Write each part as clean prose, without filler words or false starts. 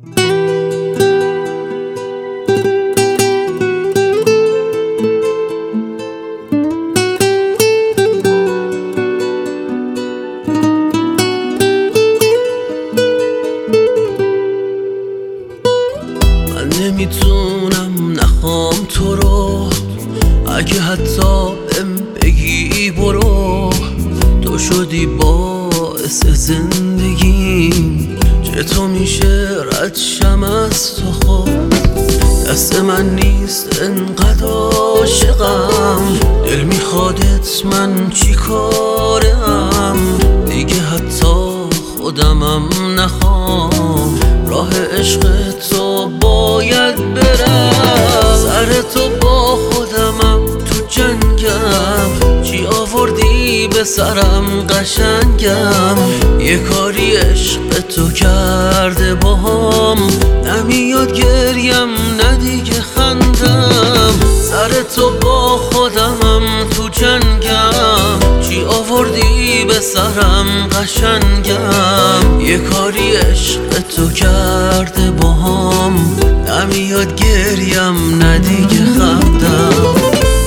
نمیتونم نخوام تو رو، اگه حتی بهم بگی برو. تو شدی باعث زندگیم، چطور میشه رد شم از تو؟ خود دست من نیست انقدر عاشقم، دل میخوادت من چی کارم؟ دیگه حتی خودمم نخوام، راه عشق تو باید برم. سر تو با خودمم تو جنگم، چی آوردی به سرم قشنگم؟ یه کاری عشق تو کرده باهام، نمیاد گریم نه دیگه خندم. سر تو با خودمم تو جنگم، چی آوردی به سرم قشنگم؟ یه کاری عشق تو کرده باهام، نمیاد گریم نه دیگه خندم.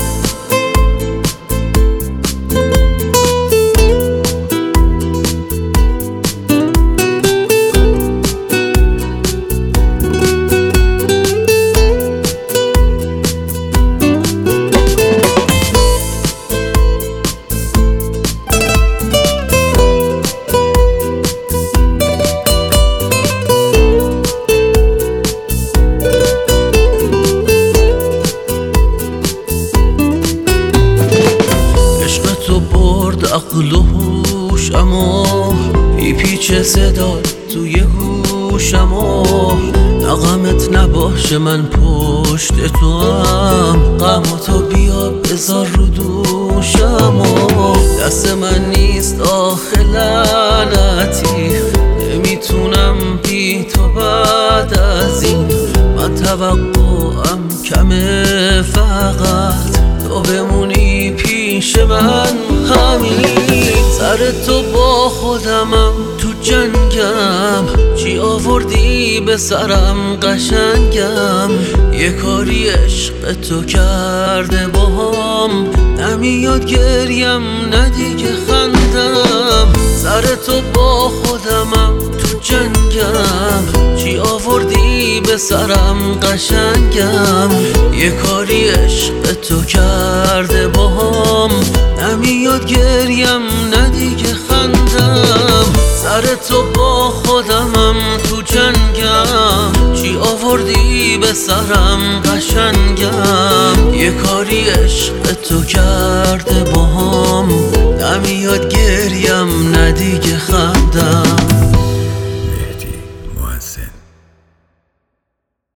عقل و هوشمو پیچ صدا توی گوشمو، نغمت نباشه من پشت تو هم، غماتو بیا بذار رو دوشمو. دست من نیست آخه لعنتی، نمیتونم بی تو بعد از این. من توقعم کمه، فقط تو بمونی پیش من همین. سر تو با خودمم تو جنگم، چی آوردی به سرم قشنگم؟ یه کاری عشق تو کرده باهام، نمیاد گریم نه دیگه خندم. سر تو با خودمم تو جنگم، چی آوردی به سرم قشنگم؟ یه کاری عشق تو کرده باهام، نمیاد گریم نه دیگه خندم. سر تو با خودمم تو جنگم، چی آوردی به سرم قشنگم؟ یه کاری عشق تو کرده